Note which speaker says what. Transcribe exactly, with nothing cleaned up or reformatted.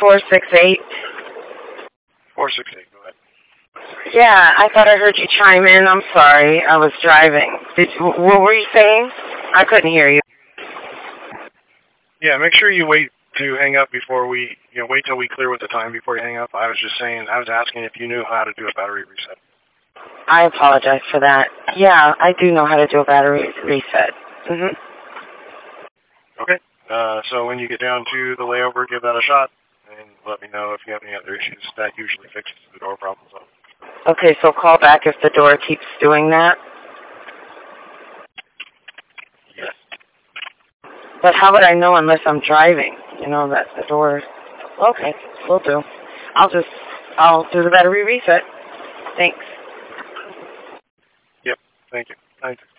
Speaker 1: four six eight.
Speaker 2: four six eight, go ahead.
Speaker 1: Yeah, I thought I heard you chime in. I'm sorry. I was driving. Did you, what were you saying? I couldn't hear you.
Speaker 2: Yeah, make sure you wait to hang up before we, you know, wait till we clear with the time before you hang up. I was just saying, I was asking if you knew how to do a battery reset.
Speaker 1: I apologize for that. Yeah, I do know how to do a battery reset. Mhm.
Speaker 2: Okay. Uh, so when you get down to the layover, give that a shot, and let me know if you have any other issues. That usually fixes the door problem. So.
Speaker 1: Okay, so call back if the door keeps doing that.
Speaker 2: Yes.
Speaker 1: But how would I know unless I'm driving? You know, that the door... Okay, will do. I'll just... I'll do the battery reset. Thanks.
Speaker 2: Yep, thank you. Thank you.